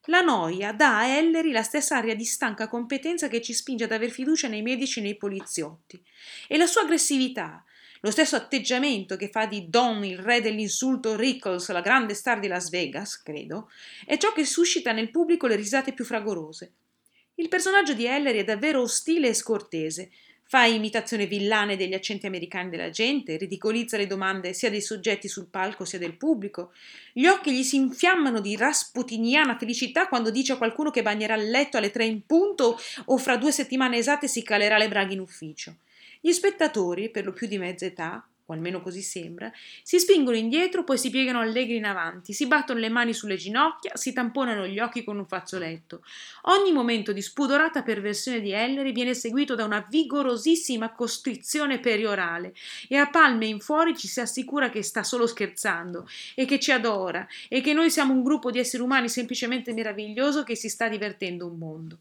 La noia dà a Ellery la stessa aria di stanca competenza che ci spinge ad aver fiducia nei medici e nei poliziotti. E la sua aggressività, lo stesso atteggiamento che fa di Don il re dell'insulto Rickles, la grande star di Las Vegas, credo, è ciò che suscita nel pubblico le risate più fragorose. Il personaggio di Ellery è davvero ostile e scortese. Fa imitazione villane degli accenti americani della gente, ridicolizza le domande sia dei soggetti sul palco sia del pubblico. Gli occhi gli si infiammano di rasputiniana felicità quando dice a qualcuno che bagnerà il letto alle 3 in punto o fra 2 settimane esatte si calerà le braghe in ufficio. Gli spettatori, per lo più di mezza età, o almeno così sembra, si spingono indietro, poi si piegano allegri in avanti, si battono le mani sulle ginocchia, si tamponano gli occhi con un fazzoletto. Ogni momento di spudorata perversione di Ellery viene seguito da una vigorosissima costrizione periorale e a palme in fuori ci si assicura che sta solo scherzando e che ci adora e che noi siamo un gruppo di esseri umani semplicemente meraviglioso che si sta divertendo un mondo.